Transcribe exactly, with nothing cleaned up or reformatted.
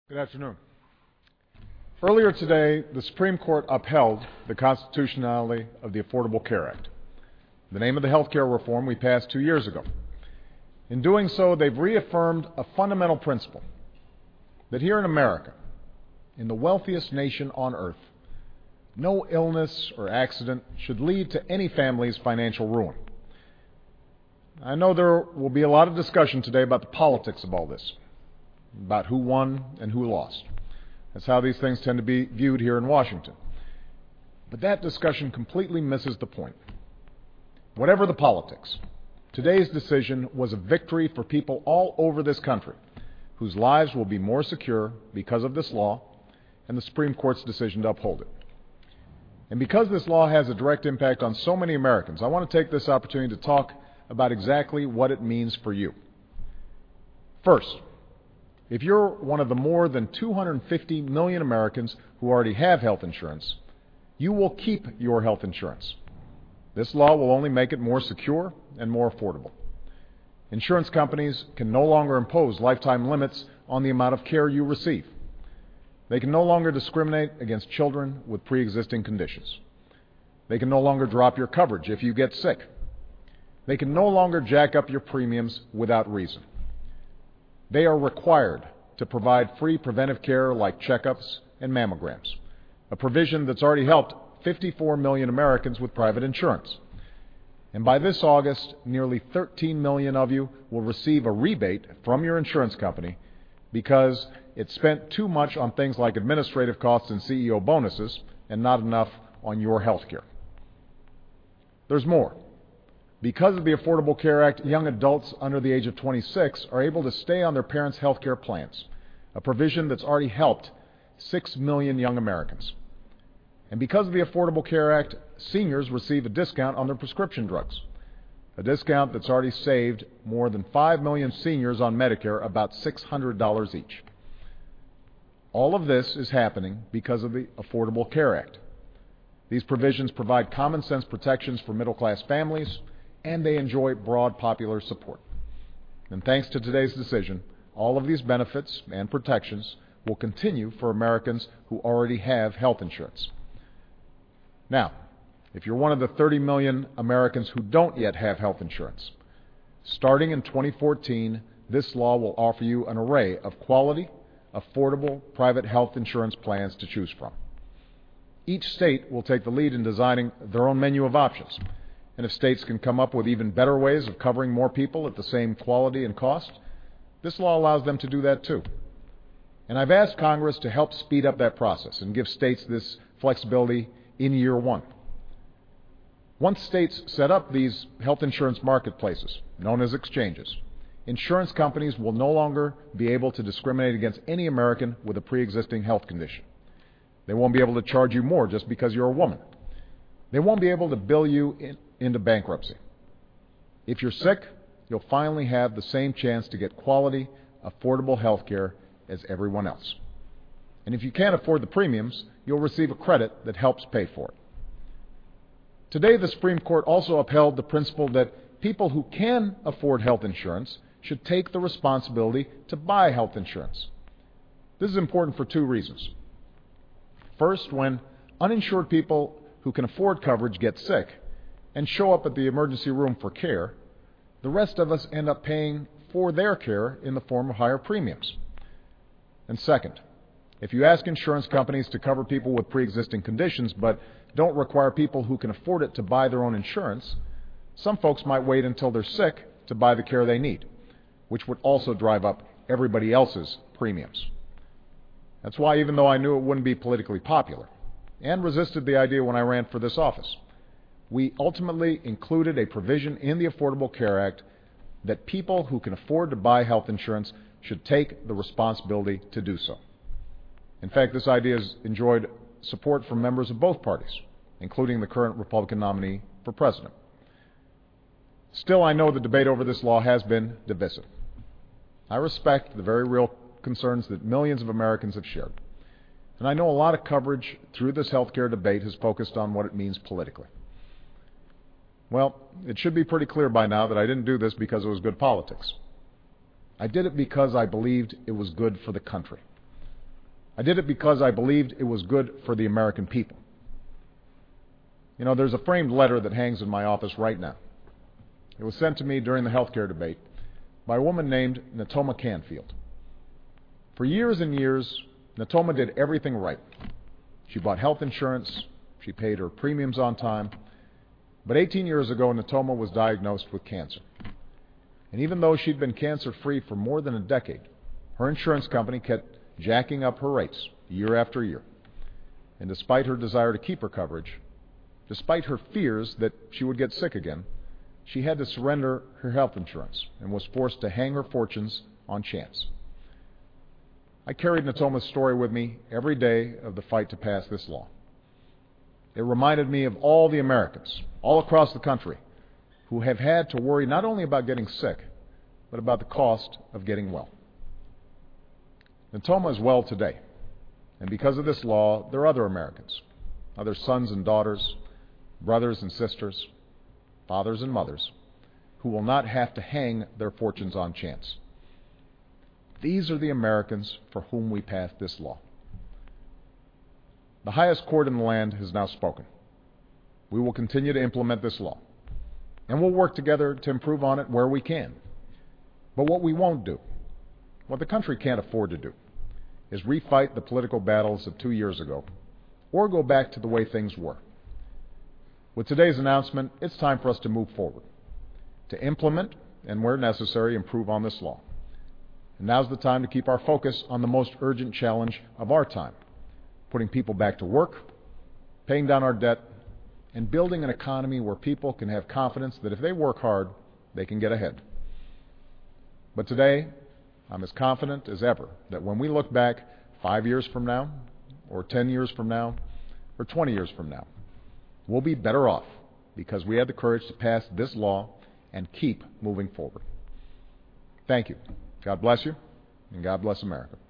Good afternoon. Earlier today, the Supreme Court upheld the constitutionality of the Affordable Care Act, the name of the health care reform we passed two years ago. In doing so, they've reaffirmed a fundamental principle that here in America, in the wealthiest nation on earth, no illness or accident should lead to any family's financial ruin. I know there will be a lot of discussion today about the politics of all this, about who won and who lost. That's how these things tend to be viewed here in Washington. But that discussion completely misses the point. Whatever the politics, today's decision was a victory for people all over this country whose lives will be more secure because of this law and the Supreme Court's decision to uphold it. And because this law has a direct impact on so many Americans, I want to take this opportunity to talk about exactly what it means for you. First, if you're one of the more than two hundred fifty million Americans who already have health insurance, you will keep your health insurance. This law will only make it more secure and more affordable. Insurance companies can no longer impose lifetime limits on the amount of care you receive. They can no longer discriminate against children with pre-existing conditions. They can no longer drop your coverage if you get sick. They can no longer jack up your premiums without reason. They are required to provide free preventive care like checkups and mammograms, a provision that's already helped fifty-four million Americans with private insurance. And by this August, nearly thirteen million of you will receive a rebate from your insurance company because it spent too much on things like administrative costs and C E O bonuses and not enough on your health care. There's more. Because of the Affordable Care Act, young adults under the age of twenty-six are able to stay on their parents' health care plans, a provision that's already helped six million young Americans. And because of the Affordable Care Act, seniors receive a discount on their prescription drugs, a discount that's already saved more than five million seniors on Medicare about six hundred dollars each. All of this is happening because of the Affordable Care Act. These provisions provide common sense protections for middle-class families, and they enjoy broad popular support. And thanks to today's decision, all of these benefits and protections will continue for Americans who already have health insurance. Now, if you're one of the thirty million Americans who don't yet have health insurance, starting in twenty fourteen, this law will offer you an array of quality, affordable private health insurance plans to choose from. Each state will take the lead in designing their own menu of options. And if states can come up with even better ways of covering more people at the same quality and cost, this law allows them to do that too. And I've asked Congress to help speed up that process and give states this flexibility in year one. Once states set up these health insurance marketplaces, known as exchanges, insurance companies will no longer be able to discriminate against any American with a pre-existing health condition. They won't be able to charge you more just because you're a woman. They won't be able to bill you in into bankruptcy. If you're sick, you'll finally have the same chance to get quality, affordable health care as everyone else. And if you can't afford the premiums, you'll receive a credit that helps pay for it. Today, the Supreme Court also upheld the principle that people who can afford health insurance should take the responsibility to buy health insurance. This is important for two reasons. First, when uninsured people who can afford coverage get sick and show up at the emergency room for care, the rest of us end up paying for their care in the form of higher premiums. And second, if you ask insurance companies to cover people with pre-existing conditions but don't require people who can afford it to buy their own insurance, some folks might wait until they're sick to buy the care they need, which would also drive up everybody else's premiums. That's why, even though I knew it wouldn't be politically popular and resisted the idea when I ran for this office, we ultimately included a provision in the Affordable Care Act that people who can afford to buy health insurance should take the responsibility to do so. In fact, this idea has enjoyed support from members of both parties, including the current Republican nominee for president. Still, I know the debate over this law has been divisive. I respect the very real concerns that millions of Americans have shared. And I know a lot of coverage through this health care debate has focused on what it means politically. Well, it should be pretty clear by now that I didn't do this because it was good politics. I did it because I believed it was good for the country. I did it because I believed it was good for the American people. You know, there's a framed letter that hangs in my office right now. It was sent to me during the health care debate by a woman named Natoma Canfield. For years and years, Natoma did everything right. She bought health insurance, she paid her premiums on time, but eighteen years ago, Natoma was diagnosed with cancer. And even though she'd been cancer-free for more than a decade, her insurance company kept jacking up her rates year after year. And despite her desire to keep her coverage, despite her fears that she would get sick again, she had to surrender her health insurance and was forced to hang her fortunes on chance. I carried Natoma's story with me every day of the fight to pass this law. It reminded me of all the Americans, all across the country, who have had to worry not only about getting sick, but about the cost of getting well. Natoma is well today, and because of this law, there are other Americans, other sons and daughters, brothers and sisters, fathers and mothers, who will not have to hang their fortunes on chance. These are the Americans for whom we passed this law. The highest court in the land has now spoken. We will continue to implement this law, and we'll work together to improve on it where we can. But what we won't do, what the country can't afford to do, is refight the political battles of two years ago, or go back to the way things were. With today's announcement, it's time for us to move forward, to implement, and where necessary, improve on this law. And now's the time to keep our focus on the most urgent challenge of our time, putting people back to work, paying down our debt, and building an economy where people can have confidence that if they work hard, they can get ahead. But today, I'm as confident as ever that when we look back five years from now, or ten years from now, or twenty years from now, we'll be better off because we had the courage to pass this law and keep moving forward. Thank you. God bless you, and God bless America.